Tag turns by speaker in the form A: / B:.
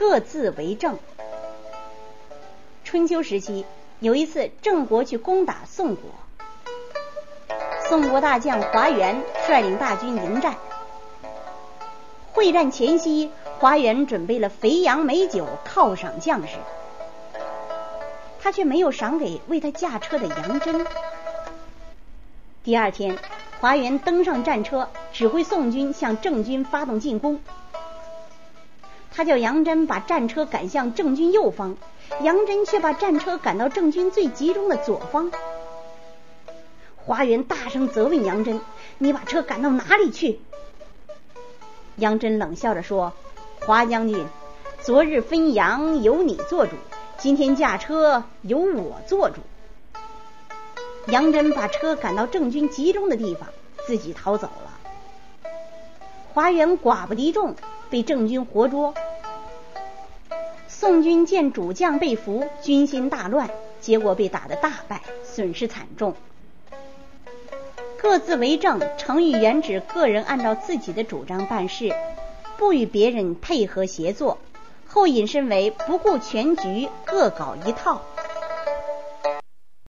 A: 各自为政。春秋时期，有一次郑国去攻打宋国，宋国大将华元率领大军迎战。会战前夕，华元准备了肥羊美酒犒赏将士，他却没有赏给为他驾车的杨真。第二天，华元登上战车，指挥宋军向郑军发动进攻。他叫杨真把战车赶向郑军右方，杨真却把战车赶到郑军最集中的左方。华元大声责问杨真：“你把车赶到哪里去？”杨真冷笑着说：“华将军，昨日分羊由你做主，今天驾车由我做主。”杨真把车赶到郑军集中的地方，自己逃走了。华元寡不敌众，被郑军活捉。宋军见主将被俘，军心大乱，结果被打得大败，损失惨重。各自为政，成语原指个人按照自己的主张办事，不与别人配合协作，后引申为不顾全局，各搞一套。